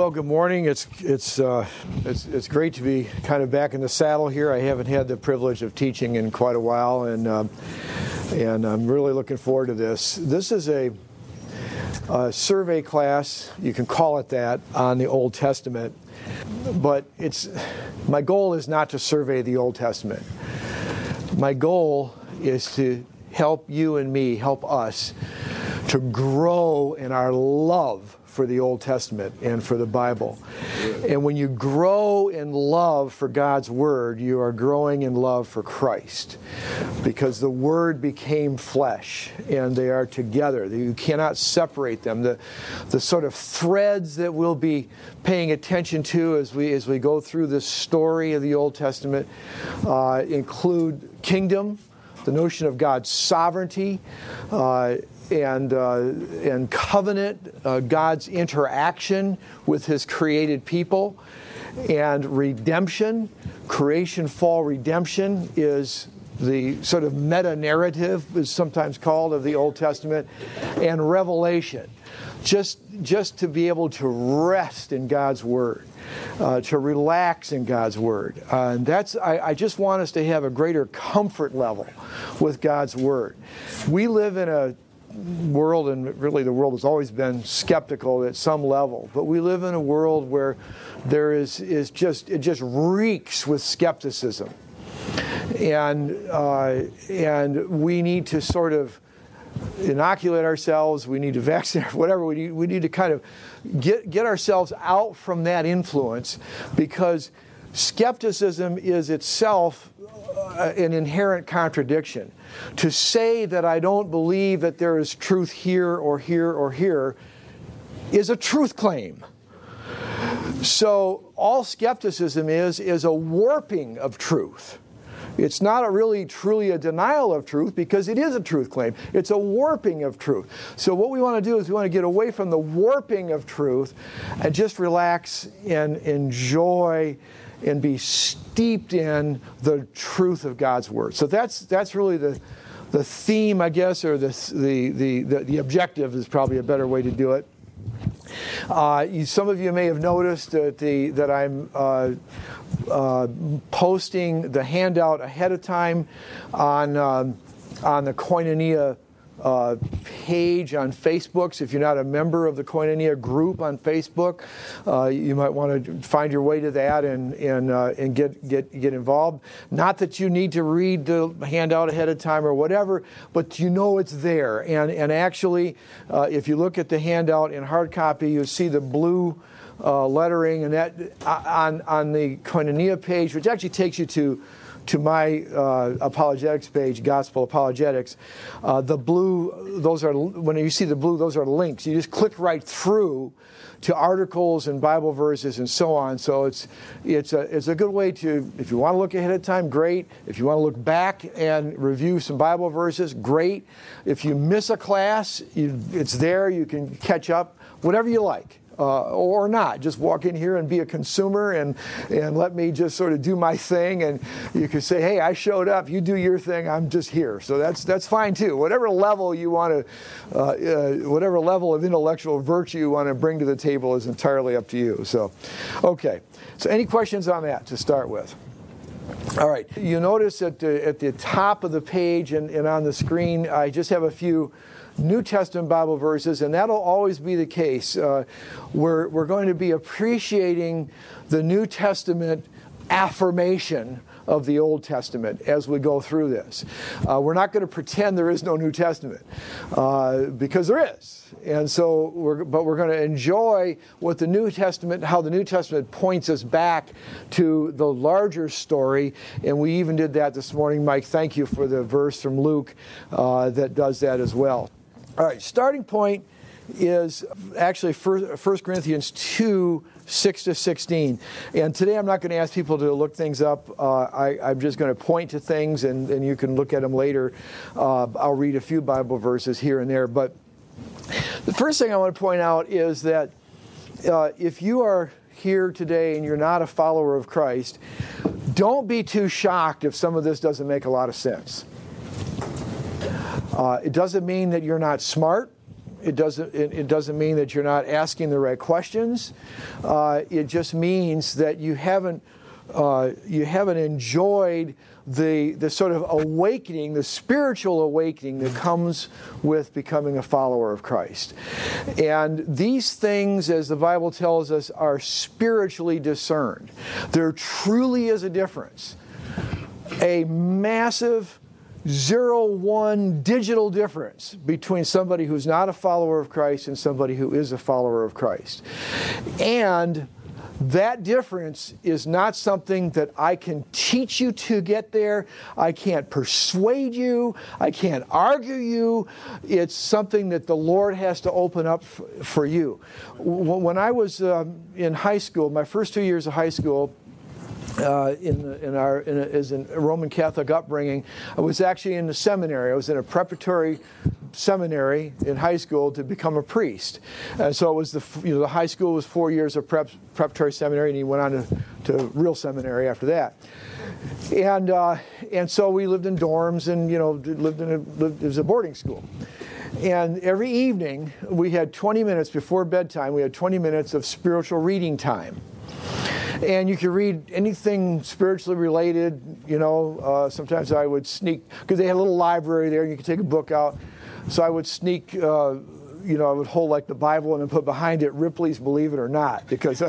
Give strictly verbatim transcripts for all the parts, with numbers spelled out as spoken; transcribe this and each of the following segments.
Well, good morning. It's it's uh, it's it's great to be kind of back in the saddle here. I haven't had the privilege of teaching in quite a while, and uh, and I'm really looking forward to this. This is a, a survey class, you can call it that, on the Old Testament. But it's my goal is not to survey the Old Testament. My goal is to help you and me, help us, to grow in our love for the Old Testament and for the Bible. And when you grow in love for God's Word, you are growing in love for Christ, because the Word became flesh and they are together. You cannot separate them. The, the sort of threads that we'll be paying attention to as we, as we go through this story of the Old Testament uh, include kingdom, the notion of God's sovereignty, uh, and uh, and covenant, uh, God's interaction with His created people, and redemption. Creation, fall, redemption is the sort of meta-narrative, is sometimes called, of the Old Testament, and revelation. Just, just to be able to rest in God's Word. Uh, to relax in God's Word. Uh, and that's I, I just want us to have a greater comfort level with God's Word. We live in a world, and really the world has always been skeptical at some level, but we live in a world where there is, is just, it just reeks with skepticism. And, uh, and we need to sort of inoculate ourselves, we need to vaccinate, whatever, we need, we need to kind of get, get ourselves out from that influence, because skepticism is itself uh, an inherent contradiction. To say that I don't believe that there is truth here or here or here is a truth claim. So all skepticism is, is a warping of truth. It's not a really truly a denial of truth, because it is a truth claim. It's a warping of truth. So what we want to do is we want to get away from the warping of truth and just relax and enjoy and be steeped in the truth of God's Word. So that's that's really the the theme, I guess, or the the the, the, the objective is probably a better way to do it. Uh, you, some of you may have noticed that the that I'm uh, uh, posting the handout ahead of time on um, on the Koinonia uh, page on Facebook. So if you're not a member of the Koinonia group on Facebook, uh, you might want to find your way to that and and uh, and get get get involved. Not that you need to read the handout ahead of time or whatever, but you know it's there. And and actually, uh, if you look at the handout in hard copy, you'll see the blue uh, lettering, and that uh, on on the Koinonia page, which actually takes you to. to my uh, apologetics page, Gospel Apologetics. Uh, the blue, those are, when you see the blue, those are links. You just click right through to articles and Bible verses and so on. So it's it's a it's a good way to, if you want to look ahead of time, great. If you want to look back and review some Bible verses, great. If you miss a class, you, it's there. You can catch up, whatever you like. Uh, or not. Just walk in here and be a consumer and, and let me just sort of do my thing, and you can say, hey, I showed up, you do your thing, I'm just here. So that's that's fine too. Whatever level you want to, uh, uh, whatever level of intellectual virtue you want to bring to the table is entirely up to you. So, okay. So any questions on that to start with? All right. You notice at the, at the top of the page and, and on the screen, I just have a few New Testament Bible verses, and that'll always be the case. Uh, we're, we're going to be appreciating the New Testament affirmation of the Old Testament as we go through this. Uh, we're not going to pretend there is no New Testament, uh, because there is. And so, we're, but we're going to enjoy what the New Testament, how the New Testament points us back to the larger story. And we even did that this morning. Mike, thank you for the verse from Luke uh, that does that as well. All right, starting point is actually First Corinthians two, six to sixteen. And today I'm not going to ask people to look things up. Uh, I, I'm just going to point to things, and, and you can look at them later. Uh, I'll read a few Bible verses here and there. But the first thing I want to point out is that uh, if you are here today and you're not a follower of Christ, don't be too shocked if some of this doesn't make a lot of sense. Uh, it doesn't mean that you're not smart. It doesn't, it, it doesn't mean that you're not asking the right questions. Uh, it just means that you haven't, uh, you haven't enjoyed the, the sort of awakening, the spiritual awakening that comes with becoming a follower of Christ. And these things, as the Bible tells us, are spiritually discerned. There truly is a difference. A massive zero one digital difference between somebody who's not a follower of Christ and somebody who is a follower of Christ. And that difference is not something that I can teach you to get there. I can't persuade you. I can't argue you. It's something that the Lord has to open up f- for you. When I was um, in high school, my first two years of high school, Uh, in, in our in a, as a Roman Catholic upbringing, I was actually in the seminary. I was in a preparatory seminary in high school to become a priest, and so it was the you know the high school was four years of prep, preparatory seminary, and he went on to, to real seminary after that. And uh, and so we lived in dorms, and you know lived in a lived, it was a boarding school. And every evening we had twenty minutes before bedtime. We had twenty minutes of spiritual reading time. And you could read anything spiritually related, you know. Uh, sometimes I would sneak, because they had a little library there, and you could take a book out. So I would sneak, uh, you know, I would hold like the Bible and then put behind it Ripley's Believe It or Not, because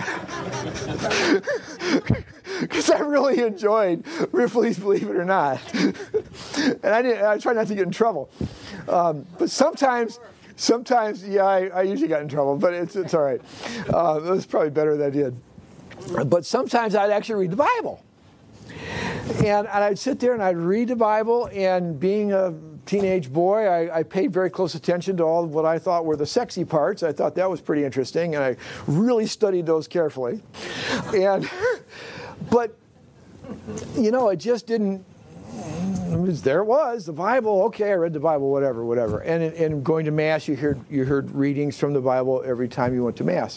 because I, I really enjoyed Ripley's Believe It or Not. And I didn't. I tried not to get in trouble. Um, but sometimes. Sometimes, yeah, I, I usually got in trouble, but it's it's all right. Uh, it was probably better than I did. But sometimes I'd actually read the Bible. And, and I'd sit there and I'd read the Bible, and being a teenage boy, I, I paid very close attention to all of what I thought were the sexy parts. I thought that was pretty interesting, and I really studied those carefully. And, but, you know, it just didn't, it was, there it was, the Bible, okay, I read the Bible, whatever, whatever. And, and going to Mass, you heard, you heard readings from the Bible every time you went to Mass.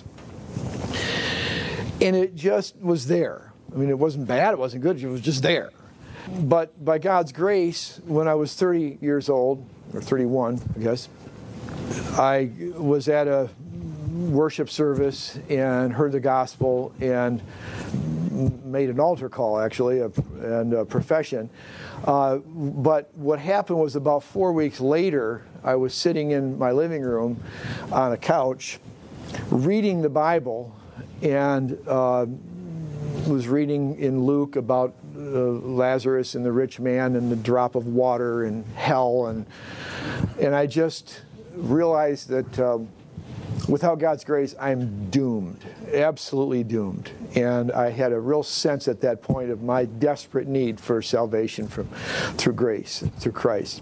And it just was there. I mean, it wasn't bad, it wasn't good, it was just there. But by God's grace, when I was thirty years old, or thirty-one, I guess, I was at a worship service and heard the gospel and made an altar call, actually, and a profession. Uh, but what happened was, about four weeks later, I was sitting in my living room on a couch reading the Bible, and uh, was reading in Luke about uh, Lazarus and the rich man and the drop of water and hell, and and I just realized that uh, without God's grace, I'm doomed, absolutely doomed. And I had a real sense at that point of my desperate need for salvation from through grace, through Christ.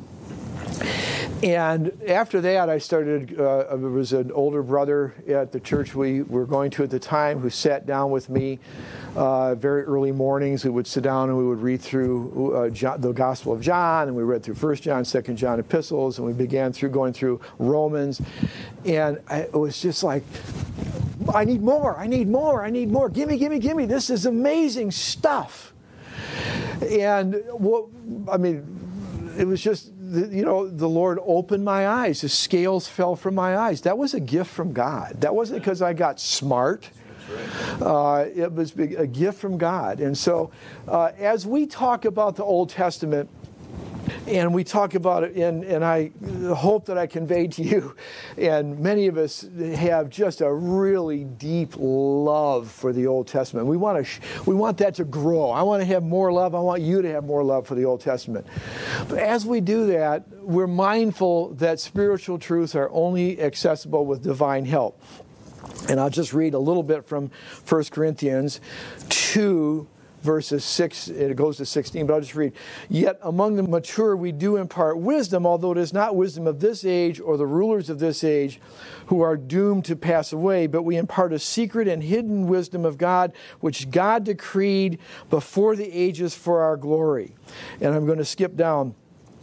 And after that, I started, uh, there was an older brother at the church we were going to at the time who sat down with me uh, very early mornings. We would sit down and we would read through uh, John, the Gospel of John, and we read through First John, Second John epistles, and we began through going through Romans. And I, it was just like, I need more, I need more, I need more. Give me, give me, give me. This is amazing stuff. And, what I mean, it was just, you know, the Lord opened my eyes. The scales fell from my eyes. That was a gift from God. That wasn't because I got smart. Uh, it was a gift from God. And so uh, as we talk about the Old Testament, and we talk about it, and, and I hope that I conveyed to you, and many of us have just a really deep love for the Old Testament. We want to, sh- we want that to grow. I want to have more love. I want you to have more love for the Old Testament. But as we do that, we're mindful that spiritual truths are only accessible with divine help. And I'll just read a little bit from First Corinthians two, verses six, it goes to sixteen, but I'll just read. Yet among the mature we do impart wisdom, although it is not wisdom of this age or the rulers of this age who are doomed to pass away, but we impart a secret and hidden wisdom of God, which God decreed before the ages for our glory. And I'm going to skip down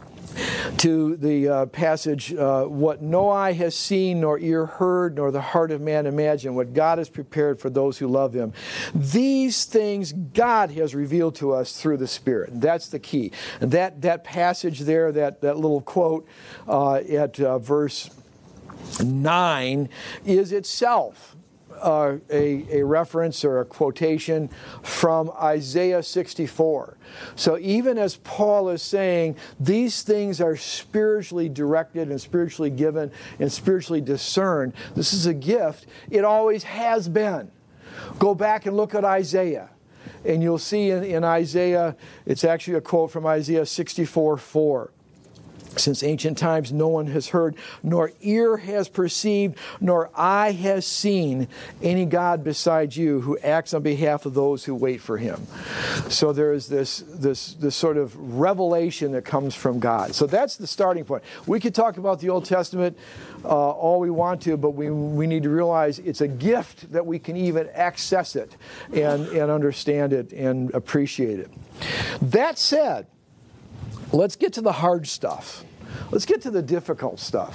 to the uh, passage, uh, what no eye has seen, nor ear heard, nor the heart of man imagined, what God has prepared for those who love Him. These things God has revealed to us through the Spirit. That's the key. And that, that passage there, that, that little quote uh, at uh, verse nine is itself uh, a, a reference or a quotation from Isaiah sixty-four. So even as Paul is saying, these things are spiritually directed and spiritually given and spiritually discerned, this is a gift, it always has been. Go back and look at Isaiah. And you'll see in, in Isaiah, it's actually a quote from Isaiah sixty-four four. Since ancient times no one has heard, nor ear has perceived, nor eye has seen any God besides you who acts on behalf of those who wait for him. So there is this, this, this sort of revelation that comes from God. So that's the starting point. We could talk about the Old Testament uh, all we want to, but we, we need to realize it's a gift that we can even access it and, and understand it and appreciate it. That said, let's get to the hard stuff. Let's get to the difficult stuff.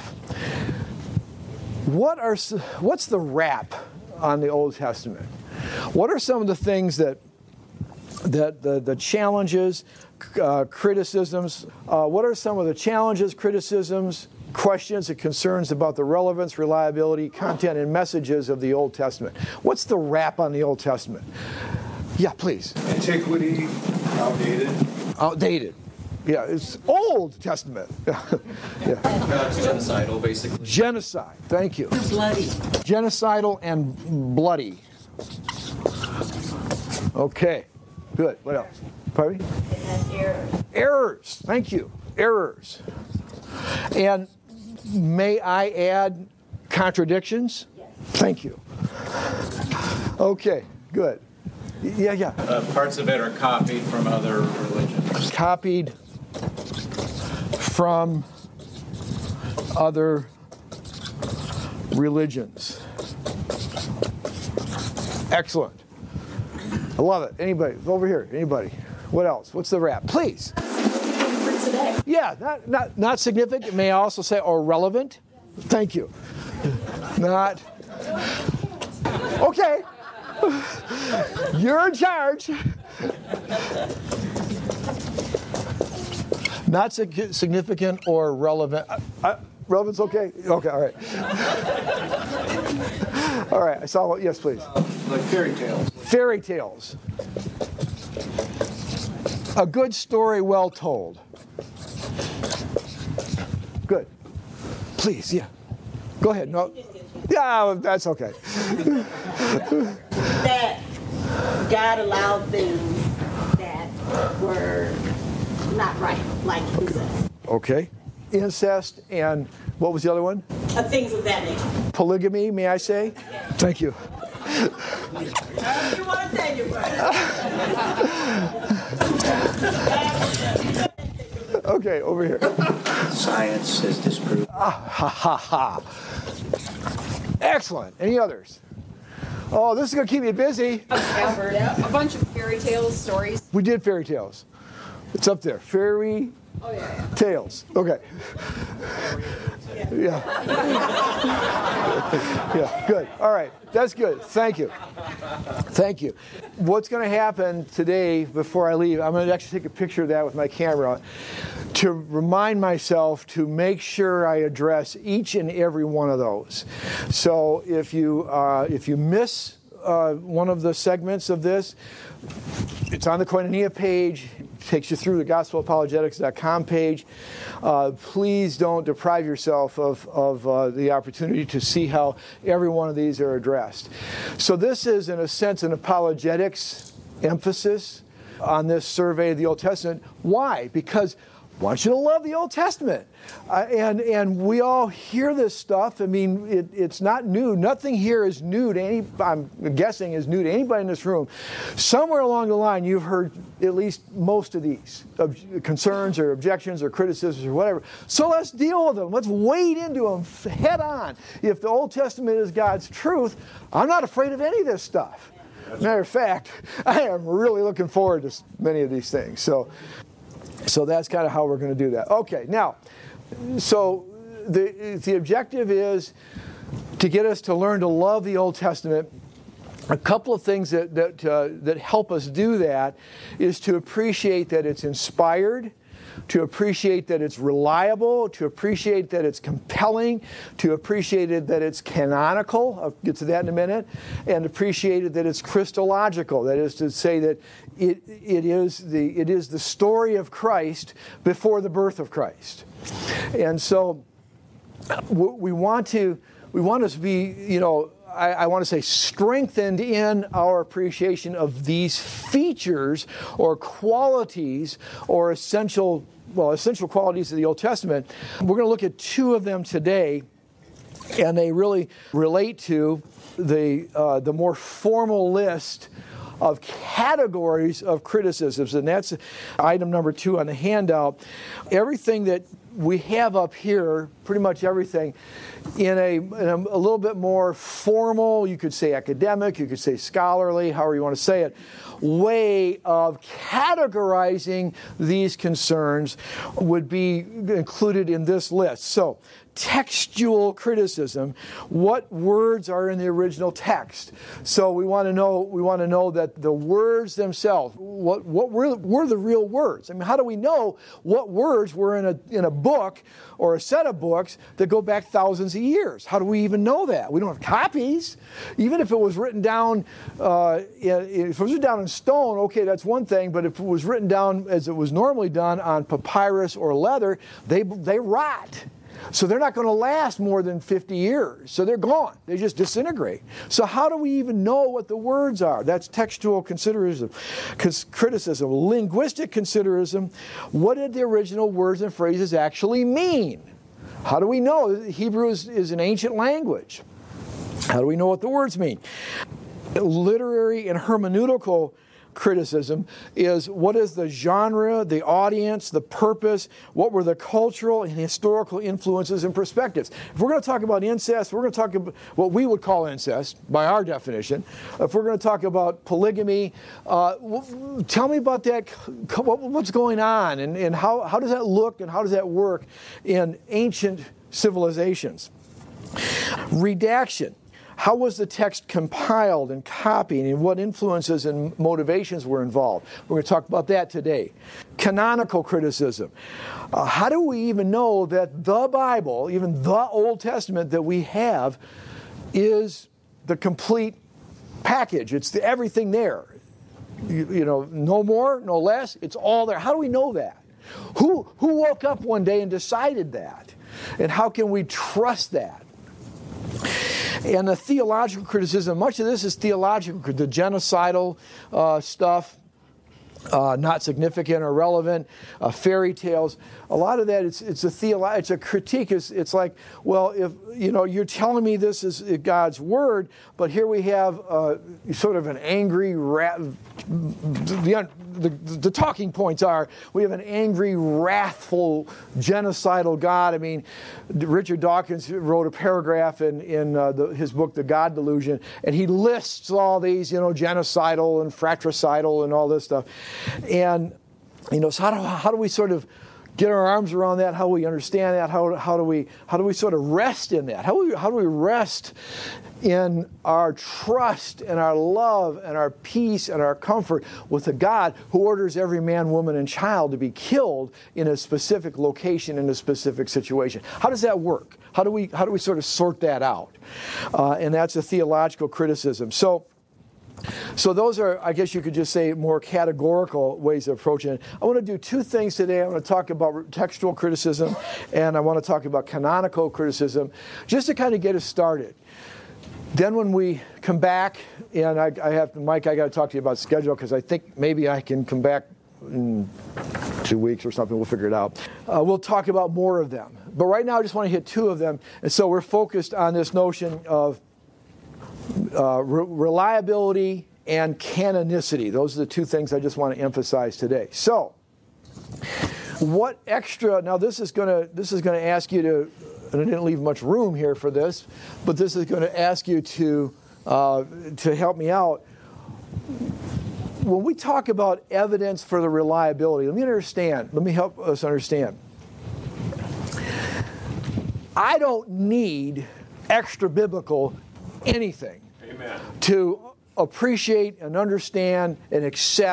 What are what's the rap on the Old Testament? What are some of the things that that the, the challenges, uh, criticisms? Uh, what are some of the challenges, criticisms, questions, and concerns about the relevance, reliability, content, and messages of the Old Testament? What's the rap on the Old Testament? Yeah, please. Antiquity, outdated. Outdated. Yeah, it's Old Testament. yeah. Uh, genocidal, basically. Genocide. Thank you. Bloody. Genocidal and bloody. Okay. Good. What else? Pardon me? It has errors. Errors. Thank you. Errors. And may I add contradictions? Yes. Thank you. Okay. Good. Yeah, yeah. Uh, parts of it are copied from other religions. Copied from other religions. Excellent. I love it. Anybody? Over here. Anybody? What else? What's the rap? Please. For today. Yeah, not, not, not significant. May I also say, or relevant? Thank you. Not. Okay. You're in charge. Not sig- significant or relevant. Uh, uh, relevant's okay? Okay, all right. All right, I saw what, yes, please. Uh, like fairy tales. Fairy tales. A good story well told. Good. Please, yeah. Go ahead. No. Yeah, that's okay. That God allowed things that were not right, like incest. Okay. Incest and what was the other one? Uh, things of that nature. Polygamy, may I say? Thank you. You want to say your word. Okay, over here. Science has disproved. Ah, ha, ha, ha. Excellent. Any others? Oh, this is going to keep me busy. Albert, a bunch of fairy tales, stories. We did fairy tales. It's up there. Fairy Oh, yeah, yeah. tales. Okay. Yeah. Yeah, good. All right. That's good. Thank you. Thank you. What's going to happen today before I leave, I'm going to actually take a picture of that with my camera to remind myself to make sure I address each and every one of those. So if you uh, if you miss uh, one of the segments of this, it's on the Koinonia page. Takes you through the gospel apologetics dot com page. Uh, please don't deprive yourself of, of uh, the opportunity to see how every one of these are addressed. So this is, in a sense, an apologetics emphasis on this survey of the Old Testament. Why? Because I want you to love the Old Testament. Uh, and, and we all hear this stuff. I mean, it, it's not new. Nothing here is new to any, I'm guessing, is new to anybody in this room. Somewhere along the line, you've heard at least most of these ob- concerns or objections or criticisms or whatever. So let's deal with them. Let's wade into them head on. If the Old Testament is God's truth, I'm not afraid of any of this stuff. Matter of fact, I am really looking forward to many of these things. So. So that's kind of how we're going to do that. Okay, now, so the the objective is to get us to learn to love the Old Testament. A couple of things that that uh, that help us do that is to appreciate that it's inspired, to appreciate that it's reliable, to appreciate that it's compelling, to appreciate it that it's canonical, I'll get to that in a minute, and appreciate it that it's Christological, that is to say that it, it, is the, it is the story of Christ before the birth of Christ. And so we want to, we want to be, you know, I, I want to say strengthened in our appreciation of these features or qualities or essential, well, essential qualities of the Old Testament. We're going to look at two of them today, and they really relate to the uh, the more formal list of categories of criticisms, and that's item number two on the handout. Everything that we have up here, pretty much everything, in a, in a, a little bit more formal, you could say academic, you could say scholarly, however you want to say it, way of categorizing these concerns would be included in this list. So, textual criticism, what words are in the original text. So we want to know we want to know that the words themselves, what what were, were the real words? I mean, how do we know what words were in a in a book or a set of books that go back thousands of years? How do we even know that? We don't have copies. Even if it was written down, uh, if it was written down in stone, okay, that's one thing. But if it was written down as it was normally done on papyrus or leather, they they rot. So they're not going to last more than fifty years. So they're gone. They just disintegrate. So how do we even know what the words are? That's textual considerism, criticism. Linguistic considerism. What did the original words and phrases actually mean? How do we know? Hebrew is, is an ancient language. How do we know what the words mean? Literary and hermeneutical criticism is what is the genre, the audience, the purpose, what were the cultural and historical influences and perspectives. If we're going to talk about incest, we're going to talk about what we would call incest by our definition. If we're going to talk about polygamy, uh, tell me about that, what's going on and, and how, how does that look and how does that work in ancient civilizations. Redaction. How was the text compiled and copied, and what influences and motivations were involved? We're going to talk about that today. Canonical criticism. Uh, how do we even know that the Bible, even the Old Testament that we have, is the complete package? It's the, everything there. You, you know, no more, no less. It's all there. How do we know that? Who, who woke up one day and decided that? And how can we trust that? And the theological criticism, much of this is theological, the genocidal uh, stuff, uh, not significant or relevant, uh, fairy tales. A lot of that, it's it's a theolo- it's a critique. It's, it's like, well, if you know, you're telling me this is God's word, but here we have uh, sort of an angry, ra- the, the the talking points are we have an angry, wrathful, genocidal God. I mean, Richard Dawkins wrote a paragraph in in uh, the, his book, The God Delusion, and he lists all these, you know, genocidal and fratricidal and all this stuff, and you know, so how do how do we sort of get our arms around that? How do we understand that? How, how do we how do we sort of rest in that? How do we, how do we rest in our trust and our love and our peace and our comfort with a God who orders every man, woman, and child to be killed in a specific location in a specific situation? How does that work? How do we how do we sort of sort that out? Uh, and that's a theological criticism. So. So those are, I guess you could just say, more categorical ways of approaching it. I want to do two things today. I want to talk about textual criticism, and I want to talk about canonical criticism, just to kind of get us started. Then when we come back, and I, I have, Mike, I got to talk to you about schedule, because I think maybe I can come back in two weeks or something. We'll figure it out. Uh, we'll talk about more of them. But right now I just want to hit two of them. And so we're focused on this notion of Uh, re- reliability and canonicity. Those are the two things I just want to emphasize today. So, what extra? Now, this is going to this is going to ask you to, and I didn't leave much room here for this, but this is going to ask you to uh, to help me out. When we talk about evidence for the reliability, let me understand. Let me help us understand. I don't need extra biblical anything. Amen. To appreciate and understand and accept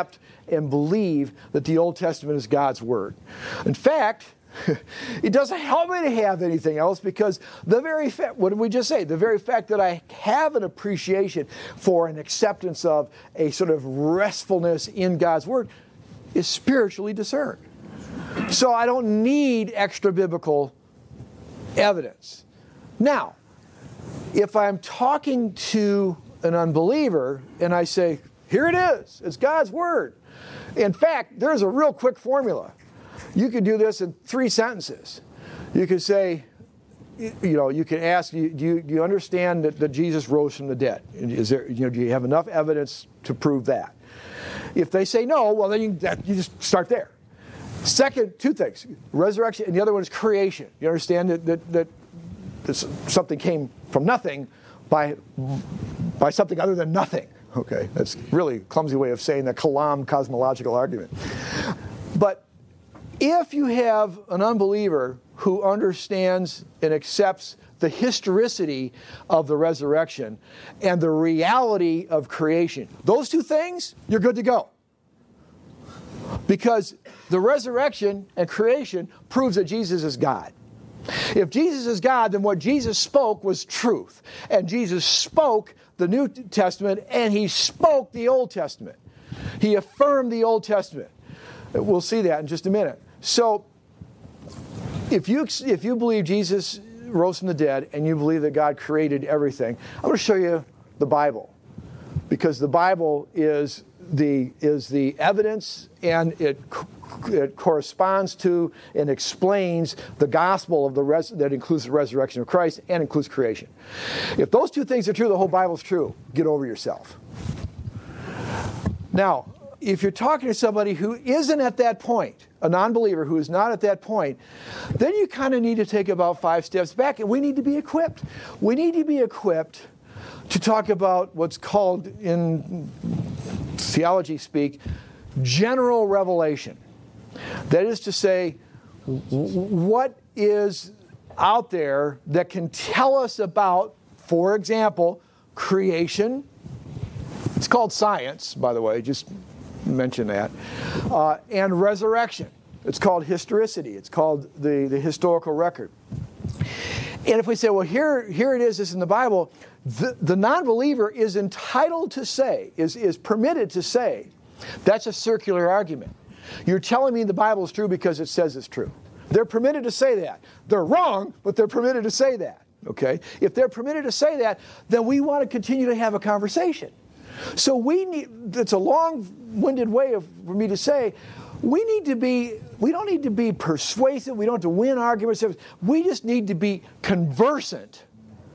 and believe that the Old Testament is God's Word. In fact, it doesn't help me to have anything else, because the very fact, what did we just say? The very fact that I have an appreciation for an acceptance of a sort of restfulness in God's Word is spiritually discerned. So I don't need extra biblical evidence. Now, if I'm talking to an unbeliever and I say, here it is, it's God's Word. In fact, there's a real quick formula. You could do this in three sentences. You could say, you know, you can ask, do you, do you understand that, that Jesus rose from the dead? Is there, you know, do you have enough evidence to prove that? If they say no, well, then you, that, you just start there. Second, two things: resurrection, and the other one is creation. You understand that that, that, that something came from nothing by by something other than nothing. Okay, that's really a clumsy way of saying the Kalam cosmological argument. But if you have an unbeliever who understands and accepts the historicity of the resurrection and the reality of creation, those two things, you're good to go. Because the resurrection and creation proves that Jesus is God. If Jesus is God, then what Jesus spoke was truth. And Jesus spoke the New Testament, and he spoke the Old Testament. He affirmed the Old Testament. We'll see that in just a minute. So, if you if you believe Jesus rose from the dead and you believe that God created everything, I'm going to show you the Bible, because the Bible is the is the evidence, and it it corresponds to and explains the gospel of the res, that includes the resurrection of Christ and includes creation. If those two things are true, the whole Bible is true. Get over yourself. Now, if you're talking to somebody who isn't at that point, a non-believer who is not at that point, then you kind of need to take about five steps back, and we need to be equipped. We need to be equipped to talk about what's called, in theology speak, general revelation. That is to say, what is out there that can tell us about, for example, creation. It's called science, by the way, just mention that. Uh, and resurrection. It's called historicity. It's called the, the historical record. And if we say, well, here, here it is, it's in the Bible, the, the non-believer is entitled to say, is, is permitted to say, that's a circular argument. You're telling me the Bible is true because it says it's true. They're permitted to say that. They're wrong, but they're permitted to say that. Okay? If they're permitted to say that, then we want to continue to have a conversation. So we need, it's a long-winded way of, for me to say, we need to be, we don't need to be persuasive, we don't have to win arguments, we just need to be conversant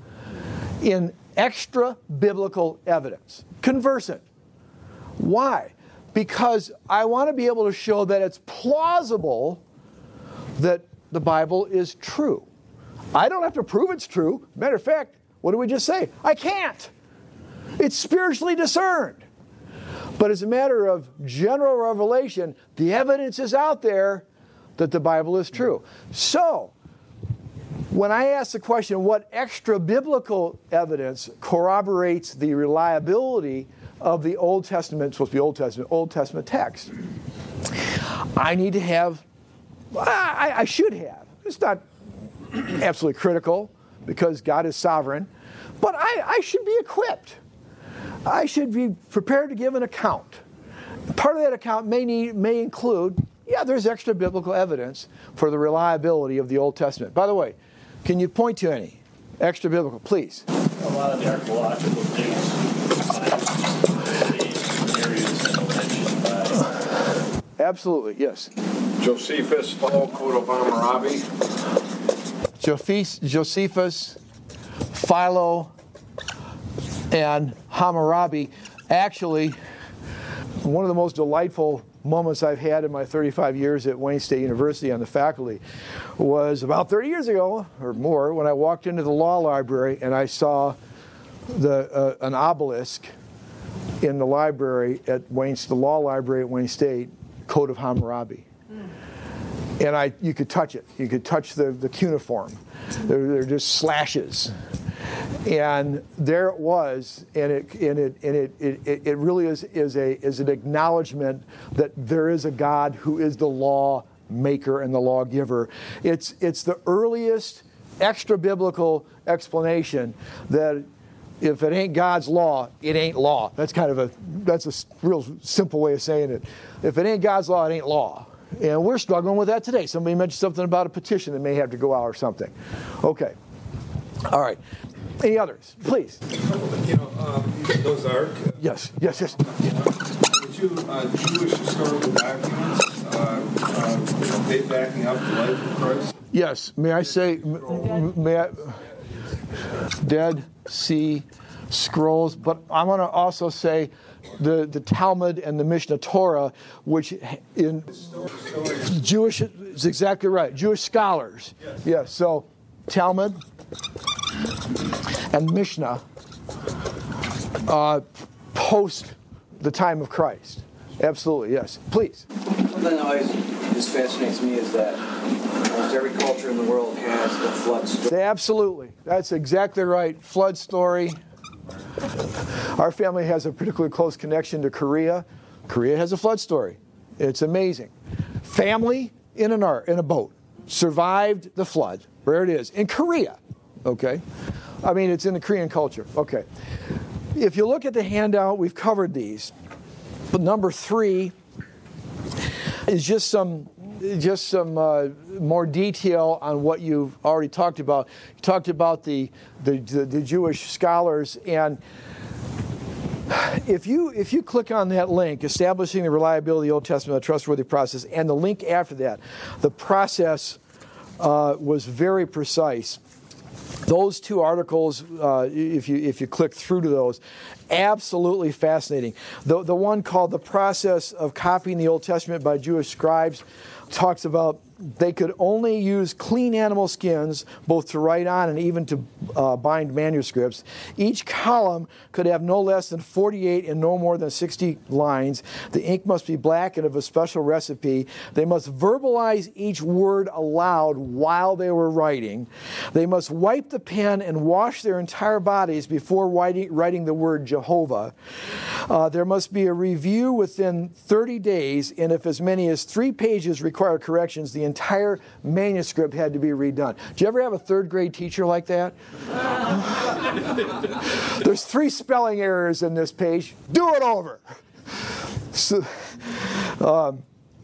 in extra biblical evidence. Conversant. Why? Because I want to be able to show that it's plausible that the Bible is true. I don't have to prove it's true. Matter of fact, what did we just say? I can't. It's spiritually discerned. But as a matter of general revelation, the evidence is out there that the Bible is true. So, when I ask the question, what extra biblical evidence corroborates the reliability of the Old Testament, supposed to be Old Testament, Old Testament text, I need to have, I, I should have. It's not absolutely critical because God is sovereign, but I, I should be equipped. I should be prepared to give an account. Part of that account may need, may include, yeah, there's extra biblical evidence for the reliability of the Old Testament. By the way, can you point to any extra biblical, please? A lot of the archaeological things, areas mentioned by. Absolutely, yes. Josephus, Philo, Code of Hammurabi. Josephus, Philo, and Hammurabi. Actually, one of the most delightful moments I've had in my thirty-five years at Wayne State University on the faculty was about thirty years ago or more when I walked into the law library and I saw the uh, an obelisk in the library at Wayne, the law library at Wayne State, Code of Hammurabi. And I, you could touch it. You could touch the, the cuneiform. They're, they're just slashes. And there it was, and it and it and it it, it really is is a is an acknowledgement that there is a God who is the law maker and the lawgiver. It's it's the earliest extra biblical explanation that if it ain't God's law, it ain't law. That's kind of a that's a real simple way of saying it. If it ain't God's law, it ain't law. And we're struggling with that today. Somebody mentioned something about a petition that may have to go out or something. Okay. All right. Any others? Please. You know, um, those Ark. Uh, yes, yes, yes. The two uh, Jewish historical documents, uh, uh, they backing up the life of Christ? Yes. May I say, m- may I, Dead Sea Scrolls, but I'm going to also say the, the Talmud and the Mishnah Torah, which in Jewish, is exactly right, Jewish scholars. Yes, yes. So Talmud and Mishnah uh, post the time of Christ. Absolutely, yes. Please. Something that always just fascinates me is that almost every culture in the world has the flood story. Absolutely. That's exactly right. Flood story. Our family has a particularly close connection to Korea. Korea has a flood story. It's amazing. Family in an art, in a boat, survived the flood. Where it is in Korea. Okay, I mean it's in the Korean culture. Okay, if you look at the handout, we've covered these. But number three is just some, just some uh, more detail on what you've already talked about. You talked about the the, the, the Jewish scholars, and if you if you click on that link, establishing the reliability of the Old Testament, a trustworthy process, and the link after that, the process uh, was very precise. Those two articles, uh, if you if you click through to those, absolutely fascinating. The the one called "The Process of Copying the Old Testament by Jewish Scribes" talks about they could only use clean animal skins, both to write on and even to uh, bind manuscripts. Each column could have no less than forty-eight and no more than sixty lines. The ink must be black and of a special recipe. They must verbalize each word aloud while they were writing. They must wipe the pen and wash their entire bodies before writing, writing the word Jehovah. Uh, there must be a review within thirty days, and if as many as three pages require corrections, the entire manuscript had to be redone. Did you ever have a third grade teacher like that? There's three spelling errors in this page. Do it over. So, um,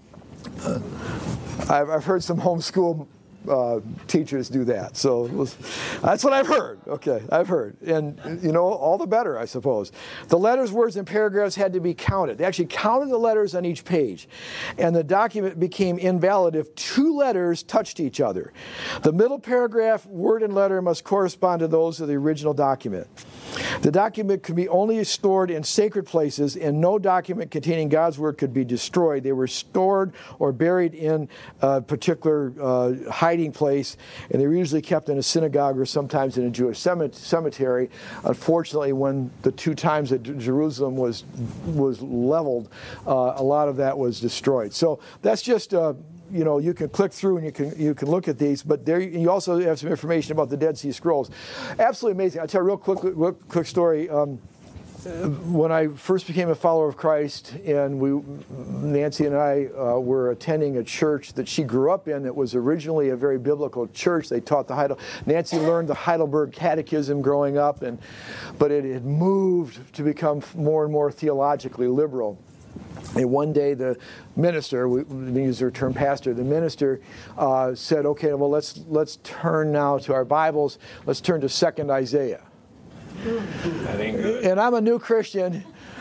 I've, I've heard some homeschool uh, teachers do that. So that's what I've heard. Okay, I've heard. And, you know, all the better, I suppose. The letters, words, and paragraphs had to be counted. They actually counted the letters on each page. And the document became invalid if two letters touched each other. The middle paragraph, word, and letter must correspond to those of the original document. The document could be only stored in sacred places, and no document containing God's word could be destroyed. They were stored or buried in a particular uh, hiding place, and they were usually kept in a synagogue or sometimes in a Jewish cemetery. Unfortunately, when the two times that Jerusalem was was leveled, uh, a lot of that was destroyed. So that's just uh, you know, you can click through and you can you can look at these, but there you also have some information about the Dead Sea Scrolls. Absolutely amazing. I'll tell you a real quick, real quick story. Um, when I first became a follower of Christ, and we, Nancy and I uh, were attending a church that she grew up in that was originally a very biblical church. They taught the Heidel. Nancy learned the Heidelberg Catechism growing up, and but it had moved to become more and more theologically liberal. And one day the minister, we, we use the term pastor, the minister uh, said, okay, well, let's let's turn now to our Bibles. Let's turn to Second Isaiah. That ain't good. And I'm a new Christian,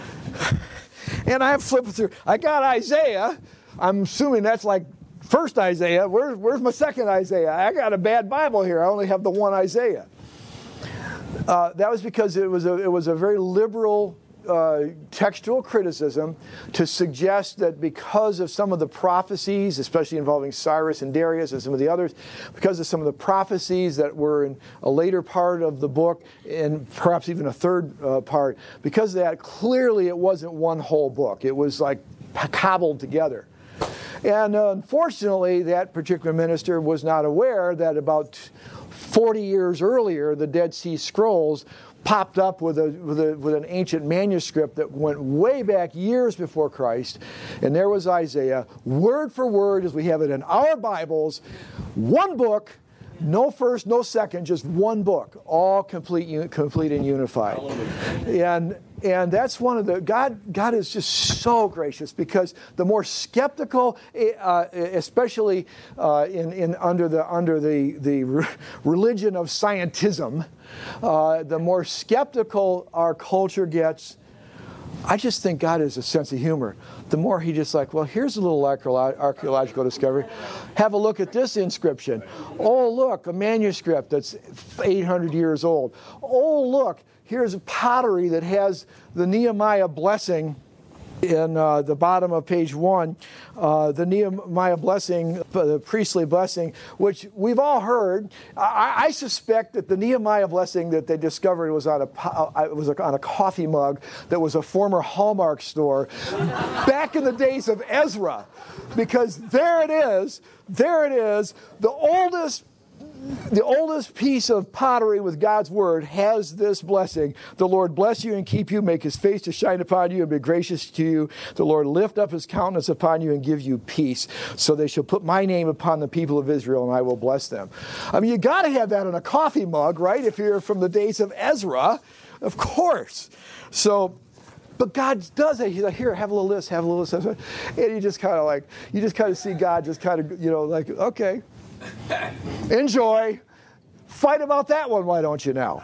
and I'm flipping through. I got Isaiah. I'm assuming that's like First Isaiah. Where, where's my Second Isaiah? I got a bad Bible here. I only have the one Isaiah. Uh, that was because it was a it was a very liberal Uh, textual criticism to suggest that because of some of the prophecies, especially involving Cyrus and Darius and some of the others, because of some of the prophecies that were in a later part of the book and perhaps even a third uh, part, because of that, clearly it wasn't one whole book. It was like cobbled together. And uh, unfortunately, that particular minister was not aware that about forty years earlier, the Dead Sea Scrolls popped up with a, with a with an ancient manuscript that went way back years before Christ, and there was Isaiah, word for word, as we have it in our Bibles, one book, no first, no second, just one book, all complete, complete and unified. And and that's one of the God. God is just so gracious, because the more skeptical, uh, especially uh, in in under the under the the religion of scientism, uh, the more skeptical our culture gets. I just think God has a sense of humor. The more he just like, well, here's a little archeolo- archaeological discovery. Have a look at this inscription. Oh, look, a manuscript that's eight hundred years old. Oh, look, here's a pottery that has the Nehemiah blessing in uh, the bottom of page one, uh, the Nehemiah blessing, the priestly blessing, which we've all heard. I, I suspect that the Nehemiah blessing that they discovered was on a uh, was on a coffee mug that was a former Hallmark store back in the days of Ezra, because there it is, there it is, the oldest. The oldest piece of pottery with God's word has this blessing. The Lord bless you and keep you, make his face to shine upon you and be gracious to you. The Lord lift up his countenance upon you and give you peace. So they shall put my name upon the people of Israel, and I will bless them. I mean, you got to have that in a coffee mug, right? If you're from the days of Ezra, of course. So, but God does it. He's like, here, have a little this, have a little this. And you just kind of like, you just kind of see God just kind of, you know, like, okay. Enjoy. Fight about that one, why don't you now?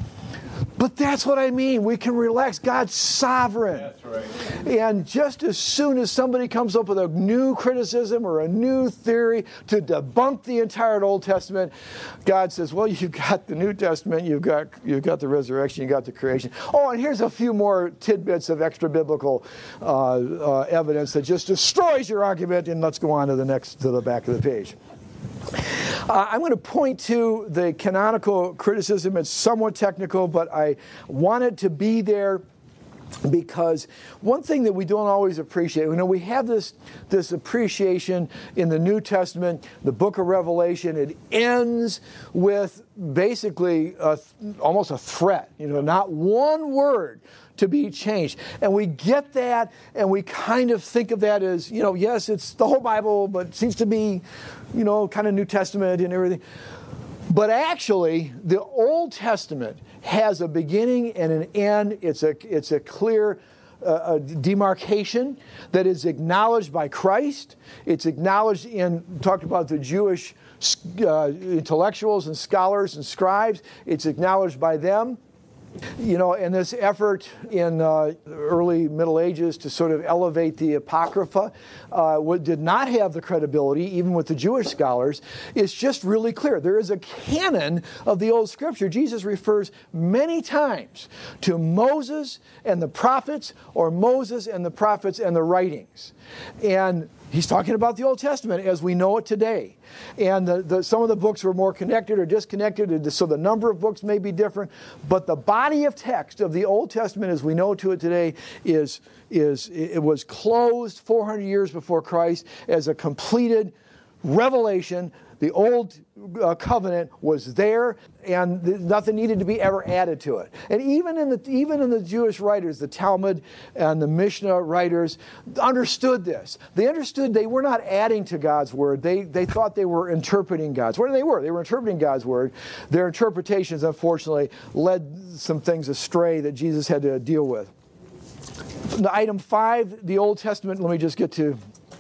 But that's what I mean. We can relax. God's sovereign. That's right. And just as soon as somebody comes up with a new criticism or a new theory to debunk the entire Old Testament, God says, well, you've got the New Testament, you've got you've got the resurrection, you've got the creation. Oh, and here's a few more tidbits of extra biblical uh, uh, evidence that just destroys your argument, and let's go on to the next, to the back of the page. Uh, I'm going to point to the canonical criticism. It's somewhat technical, but I want it to be there because one thing that we don't always appreciate, you know, we have this, this appreciation in the New Testament, the book of Revelation. It ends with basically a, almost a threat, you know, not one word to be changed. And we get that, and we kind of think of that as, you know, yes, it's the whole Bible, but it seems to be, you know, kind of New Testament and everything. But actually, the Old Testament has a beginning and an end. It's a, it's a clear uh, a demarcation that is acknowledged by Christ. It's acknowledged in, talked about the Jewish uh, intellectuals and scholars and scribes. It's acknowledged by them. You know, and this effort in uh, early Middle Ages to sort of elevate the Apocrypha uh, did not have the credibility, even with the Jewish scholars. It's just really clear. There is a canon of the Old Scripture. Jesus refers many times to Moses and the prophets, or Moses and the prophets and the writings. And he's talking about the Old Testament as we know it today. And the, the, some of the books were more connected or disconnected, so the number of books may be different. But the body of text of the Old Testament as we know to it today is, is it was closed four hundred years before Christ as a completed revelation. The old uh, covenant was there, and th- nothing needed to be ever added to it. And even in the even in the Jewish writers, the Talmud and the Mishnah writers understood this. They understood they were not adding to God's word. They they thought they were interpreting God's word. They were. They were interpreting God's word. Their interpretations, unfortunately, led some things astray that Jesus had to deal with. The item five, the Old Testament. Let me just get to.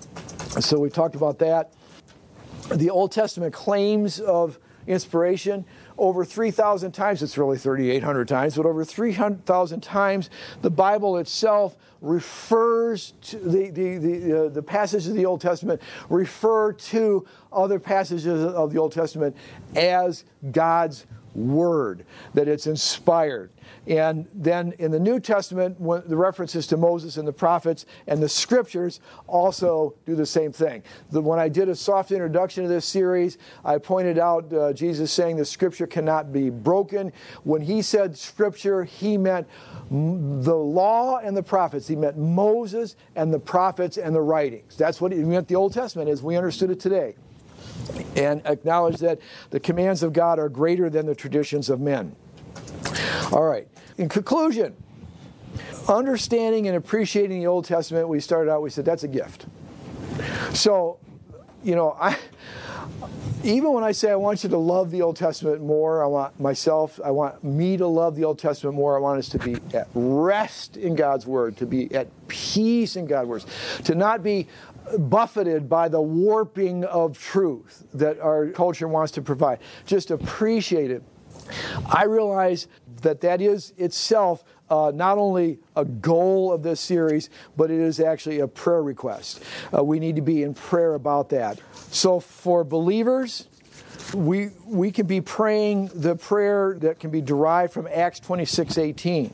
So we talked about that. The Old Testament claims of inspiration over three thousand times. It's really thirty-eight hundred times, but over three hundred thousand times the Bible itself refers to the the the, uh, the passages of the Old Testament refer to other passages of the Old Testament as God's word, that it's inspired. And then in the New Testament, when the references to Moses and the prophets and the scriptures also do the same thing. The, when I did a soft introduction to this series, I pointed out uh, Jesus saying the scripture cannot be broken. When he said scripture, he meant m- the law and the prophets. He meant Moses and the prophets and the writings. That's what he meant the Old Testament as we understood it today. and acknowledge that the commands of God are greater than the traditions of men. All right. In conclusion, understanding and appreciating the Old Testament, we started out, we said that's a gift. So, you know, I even when I say I want you to love the Old Testament more, I want myself, I want me to love the Old Testament more, I want us to be at rest in God's Word, to be at peace in God's Word, to not be buffeted by the warping of truth that our culture wants to provide. Just appreciate it. I realize that that is itself uh, not only a goal of this series, but it is actually a prayer request. Uh, we need to be in prayer about that. So for believers, we we can be praying the prayer that can be derived from Acts twenty-six eighteen.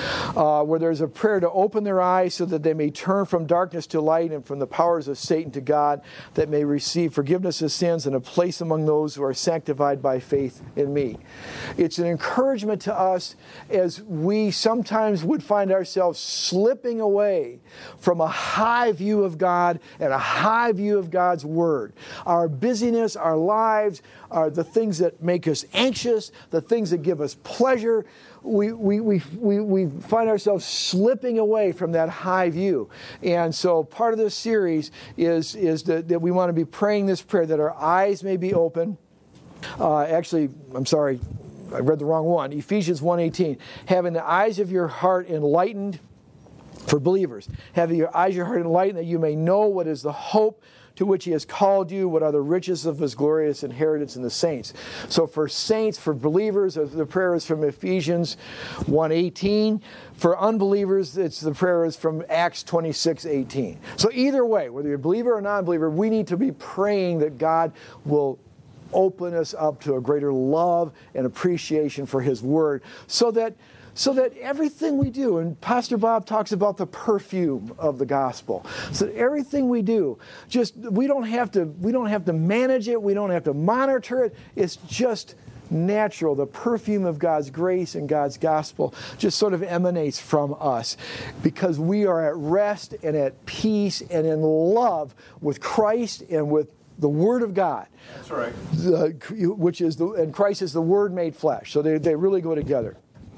Uh, where there's a prayer to open their eyes so that they may turn from darkness to light and from the powers of Satan to God, that may receive forgiveness of sins and a place among those who are sanctified by faith in me. It's an encouragement to us as we sometimes would find ourselves slipping away from a high view of God and a high view of God's Word. Our busyness, our lives, are the things that make us anxious, the things that give us pleasure. We, we, we, we, we find ourselves slipping away from that high view. And so part of this series is, is that, that we want to be praying this prayer, that our eyes may be open. Uh, actually, I'm sorry, I read the wrong one. Ephesians one eighteen, having the eyes of your heart enlightened for believers. Having your eyes of your heart enlightened, that you may know what is the hope to which He has called you, what are the riches of His glorious inheritance in the saints. So for saints, for believers, the prayer is from Ephesians one eighteen. For unbelievers, it's the prayer is from Acts twenty-six eighteen. So either way, whether you're a believer or non-believer, we need to be praying that God will open us up to a greater love and appreciation for His Word, so that So that everything we do, and Pastor Bob talks about the perfume of the gospel, so that everything we do, just we don't have to we don't have to manage it, we don't have to monitor it. It's just natural. The perfume of God's grace and God's gospel just sort of emanates from us, because we are at rest and at peace and in love with Christ and with the Word of God. That's right. The, which is the and Christ is the Word made flesh. So they they really go together.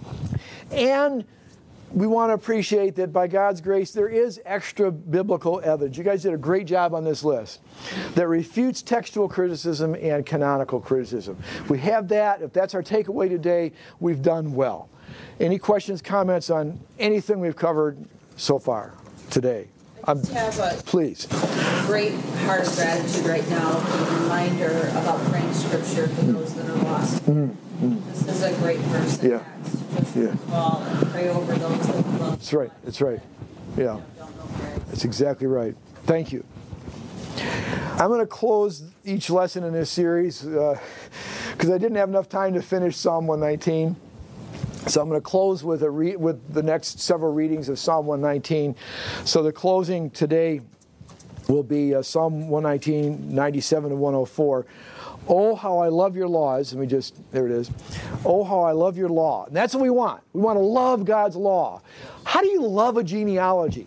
And we want to appreciate that by God's grace, there is extra biblical evidence. You guys did a great job on this list that refutes textual criticism and canonical criticism. We have that. If that's our takeaway today, we've done well. Any questions, comments on anything we've covered so far today? I just have a Please. great heart of gratitude right now, a reminder about praying Scripture for those that are lost. Mm-hmm. This is a great verse in Yeah. Acts. Just Yeah. call and pray over those that love. That's right. That's right. Yeah. Don't know Christ. That's exactly right. Thank you. I'm going to close each lesson in this series because uh, I didn't have enough time to finish Psalm one nineteen. So I'm going to close with a re- with the next several readings of Psalm one nineteen. So the closing today will be uh, Psalm one nineteen, ninety-seven and one oh four. Oh, how I love your laws. Let me just, there it is. Oh, how I love your law. And that's what we want. We want to love God's law. How do you love a genealogy?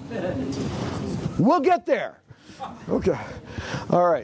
We'll get there. Okay. All right.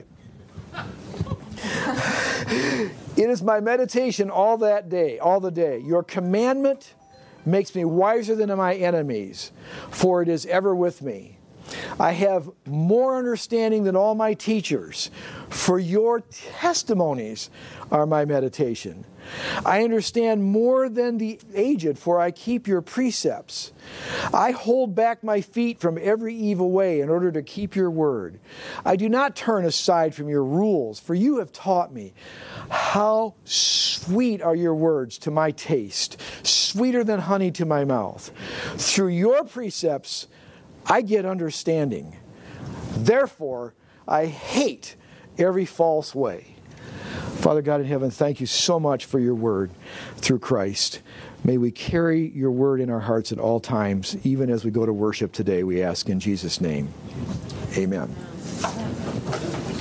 It is my meditation all that day, all the day. Your commandment makes me wiser than my enemies, for it is ever with me. I have more understanding than all my teachers, for your testimonies are my meditation. I understand more than the aged, for I keep your precepts. I hold back my feet from every evil way in order to keep your word. I do not turn aside from your rules, for you have taught me. How sweet are your words to my taste, sweeter than honey to my mouth. Through your precepts, I get understanding. Therefore, I hate every false way. Father God in heaven, thank you so much for your word through Christ. May we carry your word in our hearts at all times, even as we go to worship today, we ask in Jesus' name. Amen.